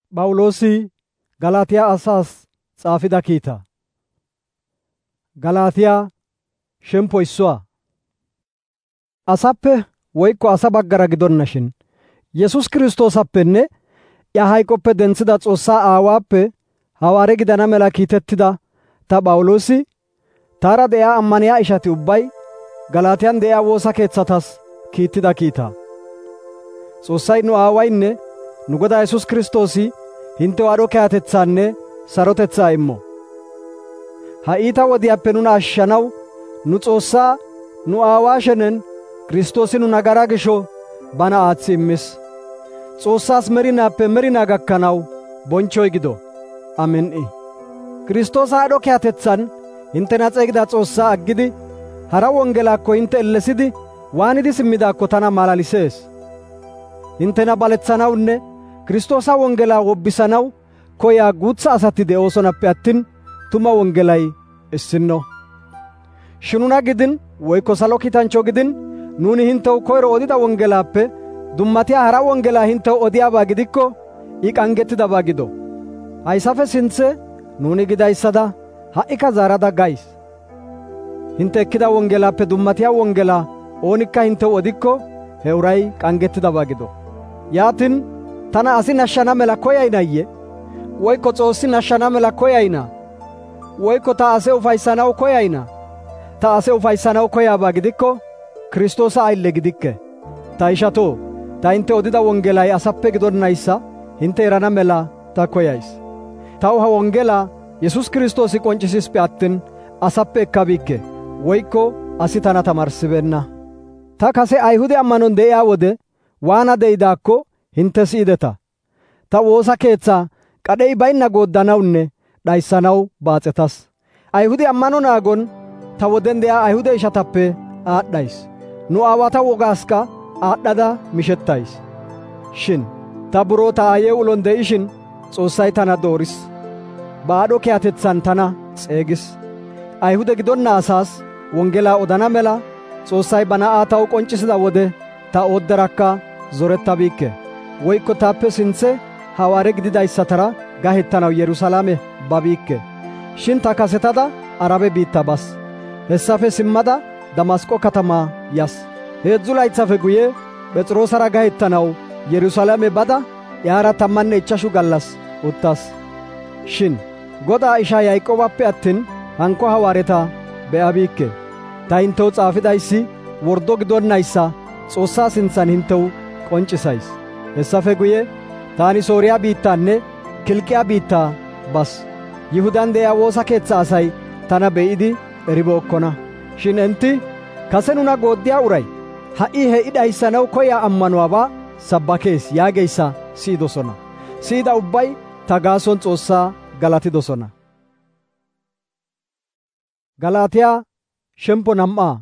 Phawuloosi Galaatiyaa asaas xaafida kiitaa. Galaatiyaa shemppo issuwaa. Asappe woykko asa baggara gidonnashin Yesus Kiristoosappenne iya hayqoppe denthida Xoossaa Aawaappe hawaare gidana mela kiitettida ta Phawuloosi, taara de'iyaa ammaniyaa ishati ubbay Galaatiyaan de'iyaa woosa keethatas kiittida kiitaa. Xoossay nu Aawaynne nu Godaa Yesus Kiristoosi hintew aadho kehatetsaanne sarotetsaa immo. Ha iita wodiyaappe nuna ashshanaw nu Xoossaa nu Aawaa shenen Kiristoosi nu nagaraa gisho bana aaththi immis. Xoossaas merinaappe merinaa gakkanaw bonchchoy gido. Amen"i. Kiristoosa aadho kehatetsan hintena xeygida Xoossaa aggidi hara wongelaakko hinte ellesidi waanidi simmidaakko tana malalisees. Hintena baletsanawunne Kiristoosa wongelaa wobbisanaw koyaa guutsa asatti de'oosonappe attin tuma wongelay issinno. Shinuna gidin woykko salo kiitanchcho gidin nuuni hintew koyro odida wongelaappe dummatiya hara wongelaa hintew odiyaabaa gidikko I qanggettidabaa gido. Hayssafe sinthe nuuni gidayssada ha'ika zaarada gays. Hinte ekkida wongelaappe dummatiya wongelaa oonikka hintew odikko he uray qanggettidabaa gido. Yaatin tana asi nashshana mela koyaynayye? Woykko Xoossi nashshana mela koyaynaa? Woykko ta ase ufayssanaw koyaynaa? Ta ase ufayssanaw koyaabaa gidikko Kiristoosa aylle gidikke. Ta ishatoo, ta hinte odida wongelay asappe gidonnayssa hinte erana mela ta koyays. Taw ha wongelaa Yesus Kiristoosi qonccisisippe attin asappe ekkabiikke, woykko asi tana tamarssibeenna. Ta kase Ayhude ammanon de'iyaa wode waana de'idaakko hinte si'ideta. Ta woosa keetsaa qadhey baynna gooddanawunne dhayssanaw baaxetas. Ayhude ammano naagon ta woden de'iyaa Ayhude ishatappe aadhdhays. Nu aawata wogaaskka aadhdhada mishettays. Shin ta buroo ta aayee ulon de'ishin Xoossay tana dooris. Baadho kehatetsan tana xeegis. Ayhude gidonna asaas wongelaa odana mela Xoossay ba na'aa taw qonccisida wode ta oodderakka zorettabiikke. Woykko taappe sinthe hawaare gididayssatara gahettanaw Yerusalaame babiikke. Shin ta kasetada Arabe biitta bas. Hessafe simmada Damasqo katamaa yas. 3 laytsafe guye Phexroosara gahettanaw Yerusalaame bada yaara 15 gallas uttas. Shin Godaa ishaa Yaaqoobappe attin hankko hawaareta be'abiikke. Ta hintew xaafidayssi wordo gidonnayssa Xoossaa sinthan hintew qonccisays. Hessafe guye taani Sooriyaa biittaanne Kilqiyaa biittaa bas. Yihudan de'iyaa woosa keetsa asay tana be'idi eribookkona. Shin enti kase nuna gooddiyaa uray ha'i he I dhayssanaw koyaa ammanuwaabaa sabbakees yaageyssa siyidosona. Siyida ubbay ta gaason Xoossaa galatidosona. Galaatiyaa shemppo 2.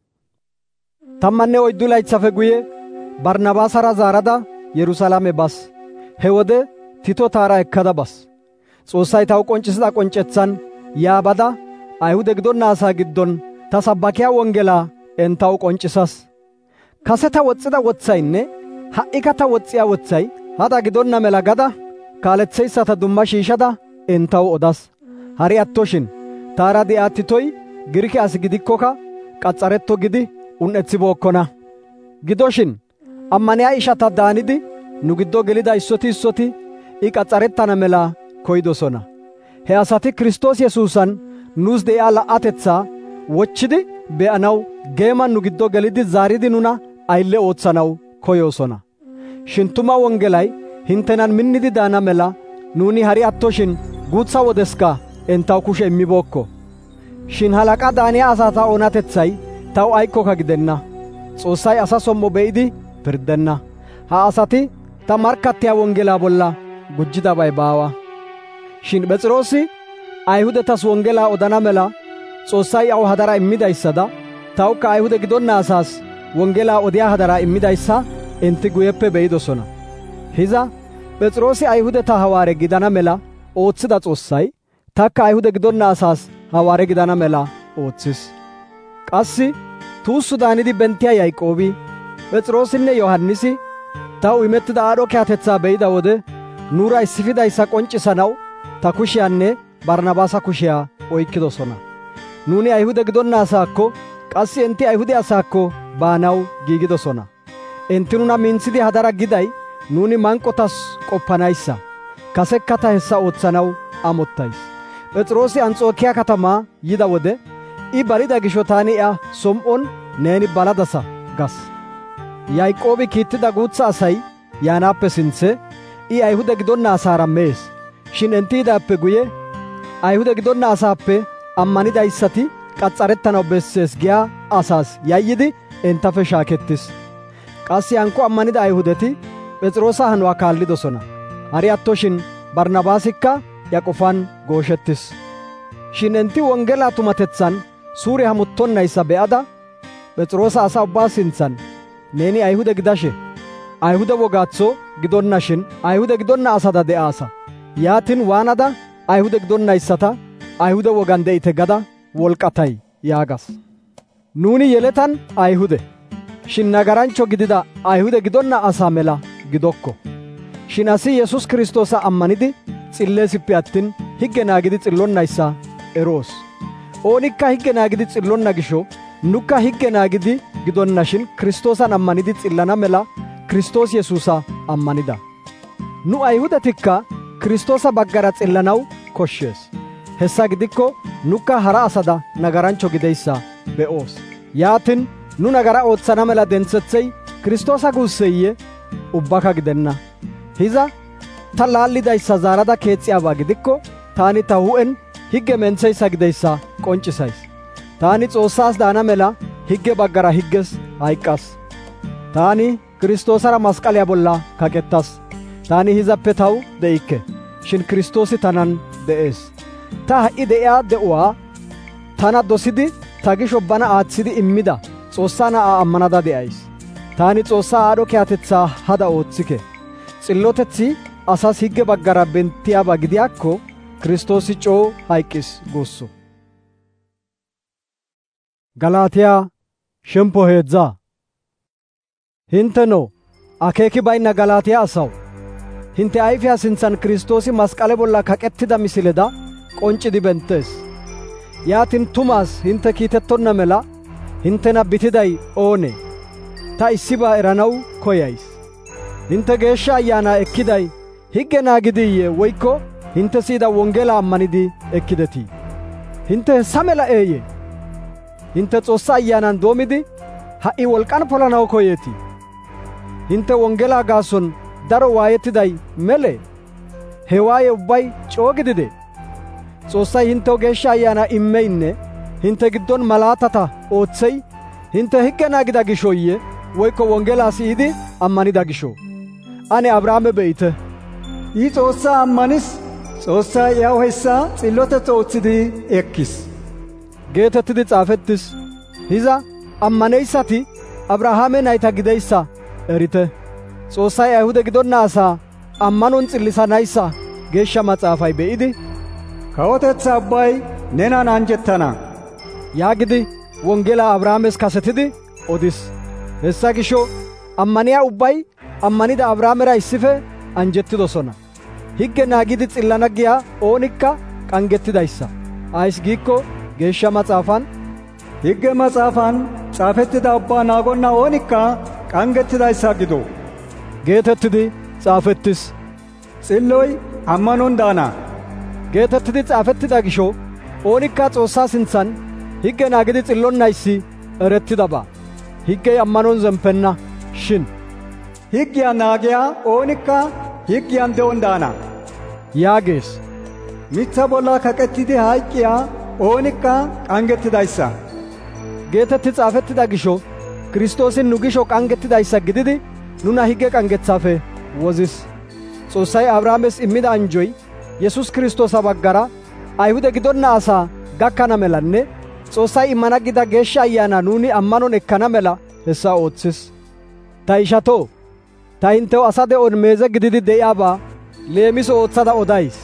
14 laytsafe guye Barnaabaasara zaarada Yerusalaame bas. He wode Tito taara ekkada bas. Xoossay taw qonccisida qonccetsan yaa bada Ayhude gidonna asaa giddon ta sabbakiyaa wongelaa entaw qonccisas. Kase ta woxxida wotsaynne ha'ika ta woxxiyaa wotsay hada gidonna mela gada kaaletseyssata dumma shiishada entaw odas. Hari attoshin taara de'iyaa Titoy Girike as gidikkokka qaxxaretto gidi un"etsibookkona. Gidoshin ammaniyaa ishata daanidi nu giddo gelida issoti I qaxxarettana mela koydosona. He asati Kiristoos Yesuusan nuus de'iyaa la'atetsaa wochchidi be'anaw geeman nu giddo gelidi zaaridi nuna aylle ootsanaw koyoosona. Shin tuma wongelay hintenan minnidi daana mela nuuni hari attoshin guutsa wodeska entaw kushe immibookko. Shin halaqa daaniyaa asata oonatetsay taw aykkokka gidenna. Xoossay asa som"o be'idi pirddenna. Ha asati ta markkattiyaa wongelaa bolla gujjidabay baawa. Shin Phexroosi Ayhudetas wongelaa odana mela Xoossay aw hadara immidayssada tawukka Ayhude gidonna asaas wongelaa odiyaa hadara immidayssa enti guyeppe be'idosona. Hiza Phexroosi Ayhudeta hawaare gidana mela ootsida Xoossay takka Ayhude gidonna asaas hawaare gidana mela ooththis. Qassi tuussu daanidi benttiyaa Yaaqoobi, Phexroosinne Yohannisi taw imettida aadho kehatetsaa be'ida wode nuura issifidayssa qonccisanaw ta kushiyaanne Barnabaasa kushiyaa oykkidosona. Nuuni Ayhuda gidonna asaakko qassi enti Ayhuda asaakko baanaw giigidosona. Enti nuna mintsidi hadara giday nuuni manqotas qoppanayssa. Kasekka ta hessa ootsanaw amottays. Phexroosi Ansxookiyaa katamaa yida wode I balida gisho taani iya som7on neeni baladasa gas. Yaaqoobi kiittida guutsa asay yaanaappe sinthe I Ayhuda gidonna asaara mees. Shin enti yidaappe guye Ayhuda gidonna asaappe ammanidayssati qaxxarettanaw bessees giyaa asaas yayyidi entappe shaakettis. Qassi hankko ammanida Ayhudati Phexroosa hanuwaa kaallidosona. Hari attoshin Barnabaasikka ya qofaan gooshettis. Shin enti wonggelaa tumatetsan suure hamuttonnayssa be'ada Phexroosa asaa ubbaa sintsan neeni Ayhuda gidashe Ayhuda wogaatho gidonnashin Ayhuda gidonna asada de'aasa. Yaatin waanada Ayhuda gidonnayssata Ayhuda wogan de'ite gada wolqatay yaagas. Nuuni yeletan Ayhude shin nagarancho gidida Ayhuda gidonna asaa mela gidokko. Shin asi Yesus Kiristoosa ammanidi xilleesippe attin higge naagidi xillonnayssa eroos. Oonikka higge naagidi xillonna gisho nukka higge naagidi gidonnashin Kiristoosan ammanidi xillana mela Kiristoos Yesuusa ammanida. Nu Ayhudatikka Kiristoosa baggara xillanaw koshshees. Hessa gidikko nukka hara asada nagarancho gideyssa be'oos. Yaatin nu nagara ootsana mela dentsetsey Kiristoosa guusseyye? Ubbaka gidenna. Hiza ta laallidayssa zaarada keexiyaabaa gidikko taani ta hu'en higge mentseyssa gideyssa qonccisays. Taani Xoossaas daana mela higge baggara higges hayqqas. Taani Kiristoosara masqaliyaa bolla kaqettas. Taani hizappe taw de'ikke, shin Kiristoosi tanan de'ees. Ta ha'i de'iyaa de'uwaa tana dosidi ta gisho bana aatsidi immida Xoossaa Na'aa ammanada de'ays. Taani Xoossaa aadho kehatetsaa hada ootsike. Xilloteththi asas higge baggara bentiyaaba gidiyaakko Kiristoosi coo hayqqis guussu. Galaatiyaa shemppo 3. Hinteno akeeki baynna Galaatiyaa asaw, hinte ayfiyaa sintsan Kiristoosi masqale bolla kaqettida misileda qonccidi bentees. Yaatin tumaas hinte kiitettonna mela hintena bitiday oonee? Ta issibaa eranaw koyays. Hinte Geeshsha Ayyaanaa ekkiday higge naagidiyye woykko hinte siyida wonggelaa ammanidi ekkidetii? Hinte hessa mela eeyye? Hinte Xoossaa Ayyaanan doomidi ha'i wolqan polanaw koyeetii? Hinte wonggelaa gaason daro waayettiday melee? He waaye ubbay coo gidide? Xoossay hintew Geeshsha Ayyaanaa immeynne hinte giddon malaatata ootsey hinte higge naagida gishooyye woykko wonggelaa siyidi ammanida gishoo? Ane Abrahaame be'ite. I Xoossaa ammanis, Xoossay iyaw hessa xillotetsa ootsidi ekkis geetettidi xaafettis. Hiza ammaneyssati Abrahaame nayta gideyssa erite. Xoossay Ayhuda gidonna asaa ammanon xillisanayssa Geeshsha Maxaafay be'idi kawotetsa ubbay nenan anjettana yaagidi wonggelaa Abrahaames kasetidi odis. Hessa gisho ammaniyaa ubbay ammanida Abrahaamera issife anjettidosona. Higge naagidi xillana giyaa oonikka qangettidayssa. Ays giikko Geeshsha Maxaafan higge maxaafan xaafettida ubbaa naagonna oonikka qangettidayssa gido geetettidi xaafettis. Xilloy ammanon daana geetettidi xaafettida gisho oonikka Xoossaa sintsan higge naagidi xillonnayssi erettidaba. Higgey ammanon zemppenna shin higgiyaa naagiyaa oonikka higgiyan de'on daana yaagees. Mitsa bolla kaqettidi hayqqiyaa oonikka qangettidayssa geetetti xaafettida gisho Kiristoosin nu gisho qangettidayssa gididi nuna higge qangethaafe wozis. Xoossay Abrahaames immida anjoy Yesus Kiristoosa baggara Ayhuda gidonna asaa gakkana melanne Xoossay immana gida Geeshsha Ayyaanaa nuuni ammanon ekkana mela hessa ooththis. Ta ishatoo, ta hintew asa de'on meeze gididi de'iyaabaa leemiso ootsada odays.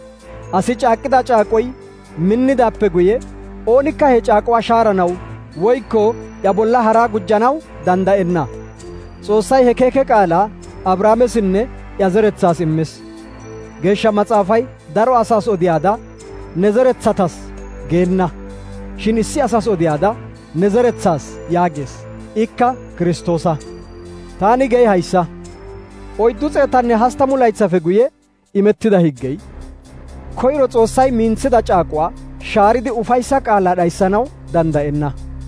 Asi caaqqida caaqoy minnidaappe guye oonikka he caaquwaa shaaranaw woykko ya bolla haraa gujjanaw danda'enna. Xoossay he keeke qaalaa Abrahaamesinne ya zeretsaas immis. Geeshsha maxaafay daro asas odiyaada ne zerethatas geenna. Shin issi asas odiyaada ne zerethas yaagees. Ikka Kiristoosa. Taani gey hayssa. 430 laytsafe guye imettida higgey koyro Xoossay minthida caaquwa shaaridi ufayssa qaala dhayssanaw danda'enna.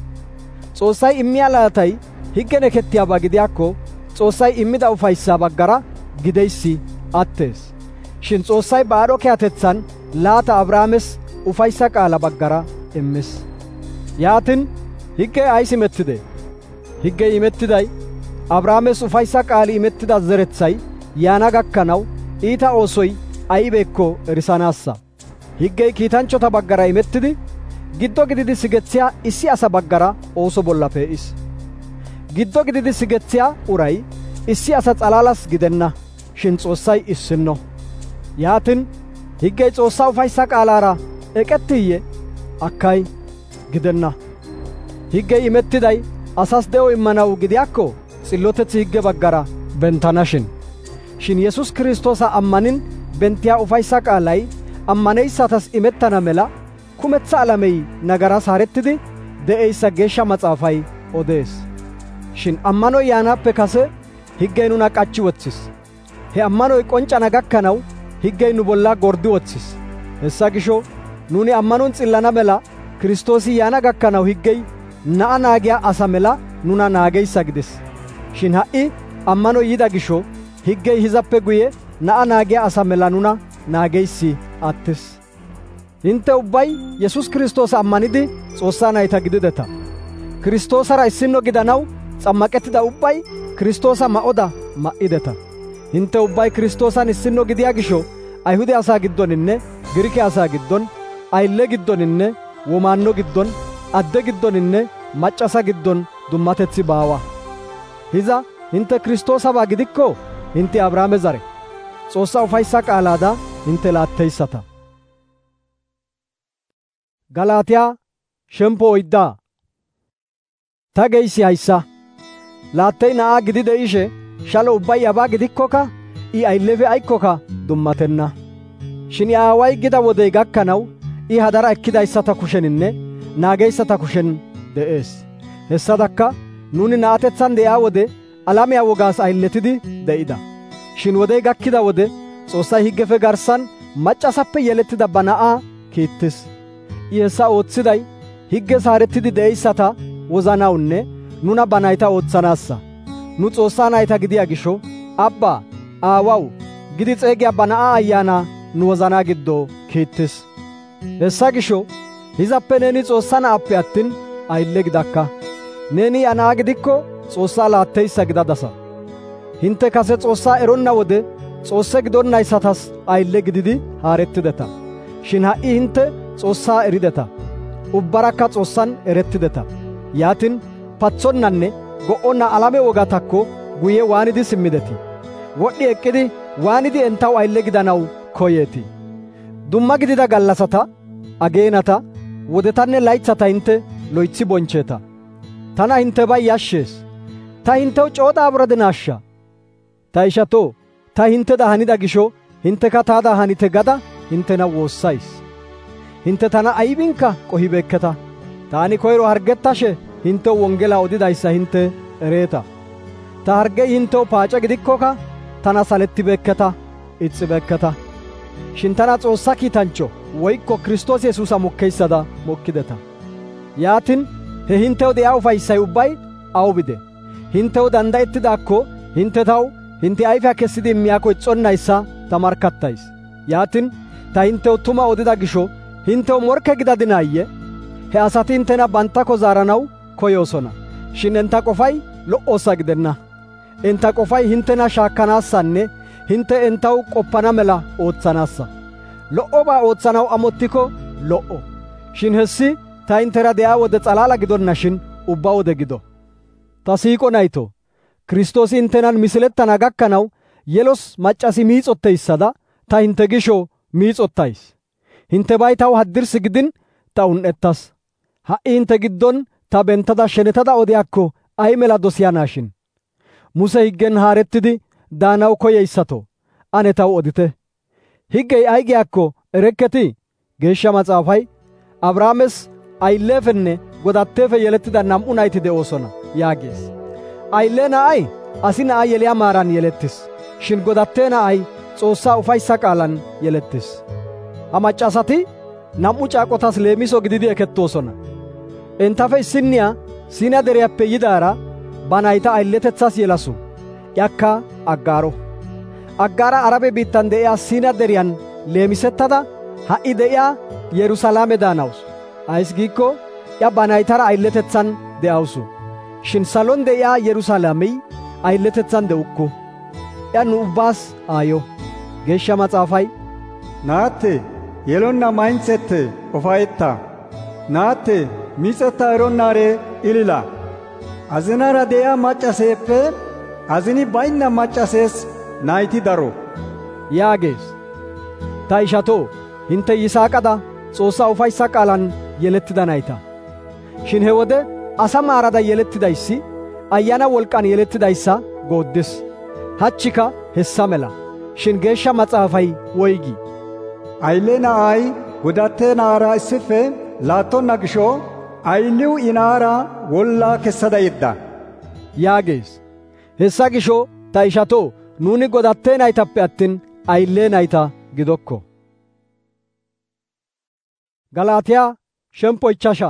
Xoossay immiya laatay higgen ekettiyaaba gidiyaakko Xoossay immida ufayssa baggara gideyssi attees. Shin Xoossay ba aadho kehatethan laata Abrahaames ufayssa qaala baggara immis. Yaatin higgey ays imettide? Higgey imettiday Abrahaames ufayssa qaali imettida zerethay yaana gakkanaw iita oosoy aybeekko erisanaassa. Higgey kiitanchchota baggara imettidi giddo gididi sigethiya issi asa baggara ooso bolla pee'is. Giddo gididi sigethiya uray issi asa xalaalas gidenna, shin Xoossay issinno. Yaatin higgey Xoossaa ufayssa qaalaara eqettiiyye? Akkay gidenna. Higgey imettiday asas de'o immanaw gidiyaakko xilloteththi higge baggara bentanashin. Shin Yesus Kiristoosa ammanin bentiya ufayssa qaalay ammaneyssatas imettana mela kumeththa alamey nagaras haarettidi de'eyssa Geeshsha Maxaafay odees. Shin ammanoy yaanaappe kase higgey nuna qachchi woththis. He ammanoy qonccana gakkanaw higgey nu bolla gordi woththis. Hessa gisho nuuni ammanon xillana mela Kiristoosi yaana gakkanaw higgey na'a naagiya asa mela nuna naageyssa gides. Shin ha'i ammanoy yida gisho higgey hizappe guye na'a naagiya asa mela nuna naageyssi attis. Hinte ubbay Yesus Kiristoosa ammanidi Xoossaa nayta gidideta. Kiristoosara issinno gidanaw xammaqettida ubbay Kiristoosa ma'oda ma'ideta. Hinte ubbay Kiristoosan issinno gidiya gisho Ayhude asaa giddoninne Girike asaa giddon, aylle giddoninne womaanno giddon, adde giddoninne maccasa giddon dummatetsi baawa. Hiza hinte Kiristoosabaa gidikko hintte Abrahaame zare. Xoossaa ufayssa qaalaada hintte laatteyssata. Galaatiyaa shemppo 4. Ta geyssi hayssa. Laattey na'aa gidi de'ishe shalo ubbay yabaa gidikkoka I ayllefe aykkoka dummatenna. Shin I aaway gida wodey gakkanaw I hadara ekkidayssata kusheninne naageyssata kushen de'ees. Hessadakka nuuni na'atethan de'iyaa wode alamiyaa wogaas aylletidi de'ida. Shin wodey gakkida wode Xoossay higgefe garssan maccasappe yelettida ba na'aa kiittis. I hessa ooththiday higges haarettidi de'eyssata wozanawunne nuna ba nayta ootsanaassa. Nu Xoossaa nayta gidiya gisho Abbaa, Aawaw gidi xeegiya ba na'aa ayyaanaa nu wozanaa giddo kiittis. Hessa gisho hizappe neeni Xoossaa na'appe attin aylle gidakka. Neeni ya na'aa gidikko Xoossaa laatteyssa gidadasa. Hinte kase Xoossaa eronna wode Xoosse gidonnayssatas aylle gididi haarettideta. Shin ha'i hinte Xoossaa erideta. Ubbarakka Xoossan erettideta. Yaatin patsonnanne go'onna alame wogatakko guye waanidi simmidetii? Wodhi eqqidi waanidi entaw aylle gidanaw koyeetii? Dumma gidida gallasata, ageenata, wodetanne laythata hinte loytsi boncheeta. Tana hintebay yashshees. Ta hintew coo daaburadinaashsha? Ta ishatoo, ta hinteda hanida gisho hinteka taada hanite gada hintena woossays. Hinte tana aybinkka qohibeekketa. Taani koyro hargettashe hintew wongelaa odidayssa hinte ereeta. Ta hargey hintew paace gidikkoka tana salettibeekketa, ixxibeekketa. Shin tana Xoossa kiitanchcho woykko Kiristoos Yesuusa mokkeyssada mokkideta. Yaatin he hintew de'iyaa ufayssay ubbay awu bide? Hintew danda'ettidaakko hinte taw hintte ayfiyaa kessidi immiyaakko ixxonnayssa ta markkattays. Yaatin ta hintew tuma odida gisho hintew morkke gidadinaayye? He asati hintena banttako zaaranaw koyoosona. Shin enta qofay lo"ossa gidenna. Enta qofay hintena shaakkanaassanne hinte entaw qoppana mela ootsanaassa. Lo"obaa ootsanaw amottiko lo"o. Shin hessi ta hintera de'iyaa wode xalaala gidonnashin ubba wode gido. Ta siiqo nayto, Kiristoosi hintenan misilettana gakkanaw yelos maccasi miixotteyssada ta hinte gisho miixottays. Hintebay taw haddirssi gidin ta un"ettas. Ha'i hinte giddon ta bentada shenetada odiyaakko ay mela dosiyanaashin. Muse higgen haarettidi daanaw koyeyssato ane taw odite. higgey ay giyaakko erekketii? Geeshsha Maxaafay, Abrahaames ayilleefenne godatteefe yelettida 2 nayti de'oosona yaagees. Ayille na'ay asi na'aa yeliyaa maaran yelettis. Shin godattee na'ay Xoossaa ufayssa qaalan yelettis. Ha maccasati 2 caaqotas leemiso gididi ekettoosona. Entafe issinniya Siina deriyaappe yidaara ba nayta aylletethas yelasu. Yakka Aggaaro. Aggaara Arabe biittan de'iyaa Siina deriyan leemisettada ha'i de'iyaa Yerusalaame daanawus. Ays giikko ya ba naytara aylletetsan de'awusu. Shin salon de'iyaa Yerusalaamey aylletetsan de'ukku. Ya nu ubbaas aayo. Geeshsha Maxaafay, naatte yelonna mayintsette ufayetta. Naatte miixetta eronnaare ilila. Azinara de'iyaa maccaseeppe azini baynna maccasees nayti daro yaagees. Ta ishatoo, hinte Yisaaqada Xoossaa ufayssa qaalan yelettida nayta. Shin he wode asa maarada yelettidayssi Ayyaana wolqqan yelettidayssa gooddes. Hachchika hessa mela. Shin Geeshsha Maxaafay woygii? Ayille na'ay godattee na'aara issife laattonna gisho ayilliw I na'aara wollaa kessada yedda yaagees. Hessa gisho ta ishatoo, nuuni godattee naytappe attin ayillee nayta gidokko. Galaatiyaa 5:5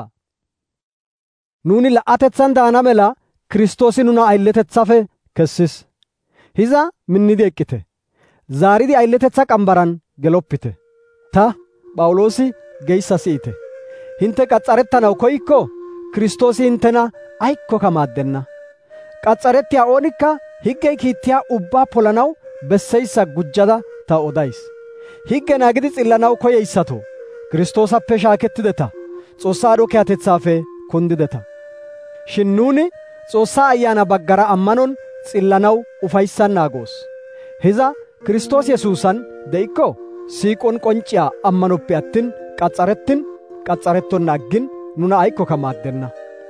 Nuuni la'atetsan daana mela Kiristoosi nuna aylletetsafe kessis. Hiza minnidi eqqite. Zaaridi aylletetsa qambaran geloppite. Ta Phawuloosi geyssa si'ite. Hinte qaxxarettanaw koykko Kiristoosi hintena aykkoka maaddenna. Qaxxarettiyaa oonikka higgey kiittiyaa ubbaa polanaw besseyssa gujjada ta odays. Higge naagidi xillanaw koyeyssato Kiristoosappe shaakettideta. Xoossaa aadho kiyatetsaafe kundideta. Shin nuuni Xoossaa Ayyaana baggara ammanon xillanaw ufayssan naagoos. Hiza Kiristoos Yesuusan de'ikko siiqon qoncciyaa ammanoppe attin qaxxarettonna aggin nuna aykkoka maaddenna.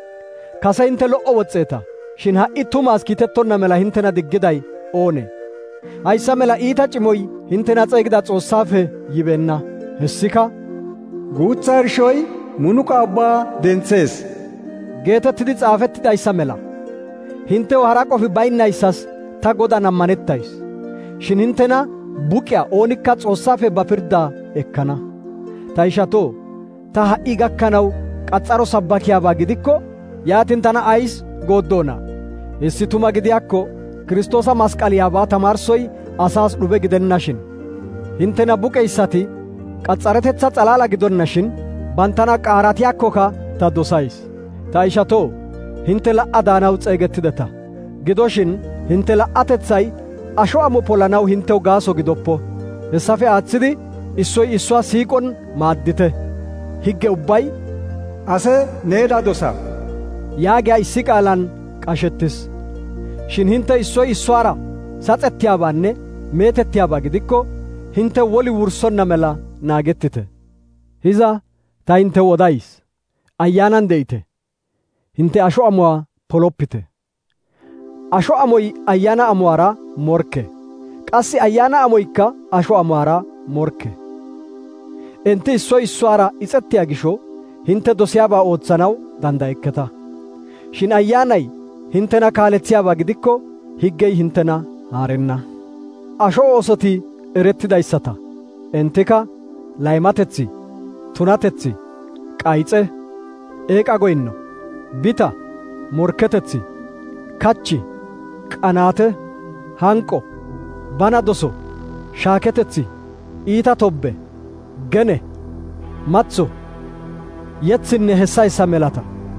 Kase hinte lo''o woxxeeta. Shin ha'i tumaas kiitettonna mela hintena diggiday oonee? Hayssa mela iita cimoy hintena xeygida Xoossaafe yibeenna. Hessika guutsa irshoy munuqa ubbaa dentsees geetettidi xaafettidayssa mela. Hintew hara qofi baynnayssas ta Godan ammanettays. Shin hintena buqiyaa oonikka Xoossaafe ba pirdaa ekkana. Ta ishatoo, ta ha'i gakkanaw qaxxaro sabbakiyaabaa gidikko yaatin tana ays gooddoona? Hessi tuma gidiyaakko Kiristoosa masqaliyaabaa tamaarsoy asaas dhube gidennashin. Hintena buqeyssati qaxxaretetsa xalaala gidonnashin banttana qaaratiyaakkoka ta dosays. Ta ishatoo, hinte la''a daanaw xeegettideta. Gidoshin hinte la''atetsay asho amo polanaw hintew gaaso gidoppo. Hessafe aatsidi issoy issuwaa siiqon maaddite. Higge ubbay ase needa dosa yaagiyaa issi qaalan qashettis. Shin hinte issoy issuwaara saxettiyaabaanne meetettiyaabaa gidikko hinte woli wursonna mela naagettite. Hiza ta hintew odays, ayyaanan de'ite. Hinte asho amuwaa poloppite. Asho amoy ayyaana amuwaara morkke. Qassi ayyaana amoykka asho amuwaara morkke. Enti issoy issuwaara ixettiyaa gisho hinte dosiyaabaa ootsanaw dandayekketa. Shin ayyaanay hintena kaaletsiyaabaa gidikko higgey hintena haarenna. Asho oosoti erettidayssata. Entika laymatetsi, tunatetsi, qayxe, eeqa goynno, bita, morketetsi, kachchi, qanaate, hanqo, bana doso, shaaketetsi, iita tobbe, gene, matso, yetsinne hessa melata.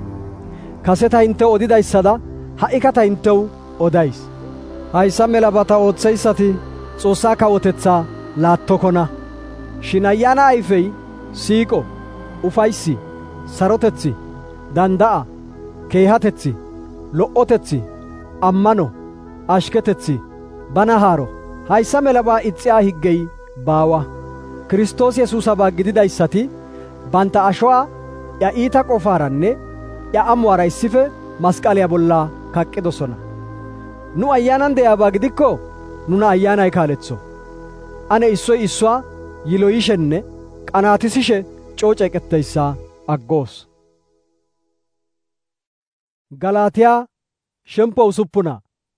Kase ta hintew odidayssada ha'ika ta hintew odays. Hayssa melabata ootseyssati Xoossaa kawotetsaa laattokona. Shin ayyaana ayfey siiqo, ufayssi, sarotetsi, danda'a, keehatetsi, lo''otetsi, ammano, ashketetsi, bana haaro. Hayssa melabaa ixxiyaa higgey baawa. Kiristoos Yesuusabaa gididayssati bantta ashuwaa ya iita qofaaranne ya amuwaara issife masqaliyaa bolla kaqqidosona. Nu ayyaanan de'iyaabaa gidikko nuna ayyaanay kaaletso. Ane issoy issuwaa yiloyishenne qanaatisishe coo ceeqetteyssa aggoos. Galaatiyaa shemppo usuppuna.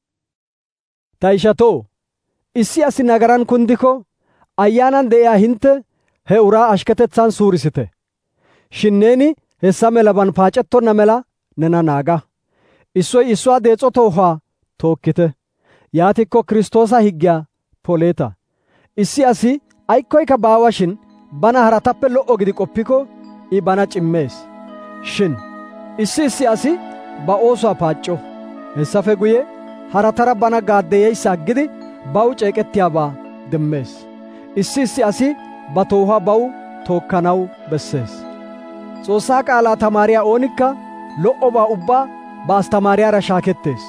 Ta ishatoo, issi asi nagaran kundiko ayyaanan de'iyaa hinte he uraa ashketetsan suurisite. Shin neeni hessa melaban paacettonna mela nena naaga. Issoy issuwaa deexo toohuwaa tookkite. Yaatikko Kiristoosa higgiyaa poleeta. Issi asi aykkoyka baawa shin bana haratappe lo"o gidi qoppiko I bana cimmees. Shin issi asi ba oosuwaa paacco. Hessafe guye haratara bana gaaddeeyeysa aggidi baw ceeqettiyaabaa demmees. Issi asi ba toohuwaa baw tookkanaw bessees. Xoossaa qaalaa tamaariyaa oonikka lo"obaa ubbaa ba astamaariyaara shaakettees.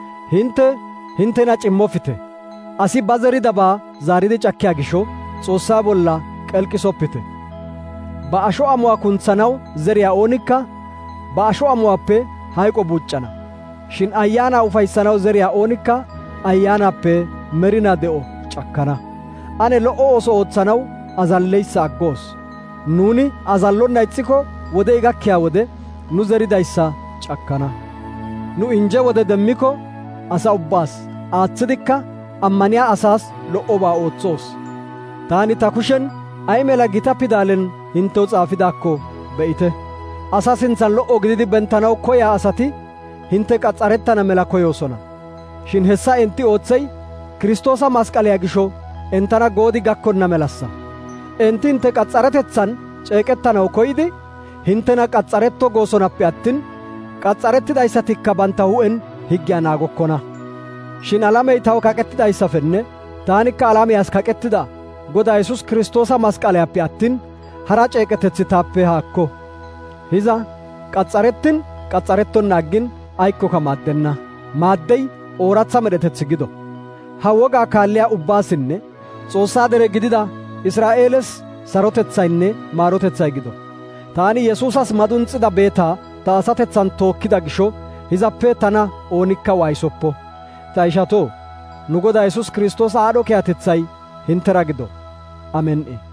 Hintena cimmofite. Asi ba zeridabaa zaaridi cakkiyaa gisho Xoossaa bolla qelqisoppite. Ba asho amuwaa kuntsanaw zeriyaa oonikka ba asho amuwaappe hayqo buuccana. Shin ayyaanaa ufayssanaw zeriyaa oonikka ayyaanaappe merinaa de'o cakkana. Ane lo"o ooso ootsanaw azalleyssa aggoos. Nuuni azallonna ixxiko wodey gakkiyaa wode nu zeridayssa cakkana. Nu inje wode demmiko asa ubbaas aaththidikka ammaniyaa asaas lo"obaa ootsoos. Taani ta kushen ay mela gita pidaalen hintew xaafidaakko be'ite. Asa sinthan lo"o gididi benttanaw koyaa asati hinte qaxxarettana mela koyoosona. Shin hessa enti ootsey Kiristoosa masqaliyaa gisho entana goodi gakkonna melassa. Enti hintte qaxxaretetsan ceeqettanaw koyidi hintena qaxxaretto goosonappe attin qaxxarettidaysatikka bantta hu'en higgiyaa naagokkona. Shin alamey taw kaqettidayssafenne taanikka alameyas kaqettida Godaa Yesus Kiristoosa masqaliyaappe attin hara ceeqetetsi taappe haakko. Hiza qaxxarettin qaxxarettonna aggin aykkoka maaddenna. Maaddey ooratha medhetetsi gido. Ha wogaa kaalliyaa ubbaasinne Xoossaa dere gidida Israa'eeles sarotetsaynne maarotetsay gido. Taani Yesuusas madunxida beetaa ta asatetsan tookkida gisho hizappe tana oonikka waayisoppo. Ta ishatoo, nu Godaa Yesus Kiristoosa aadho kiyatetsay hintera gido. Amen.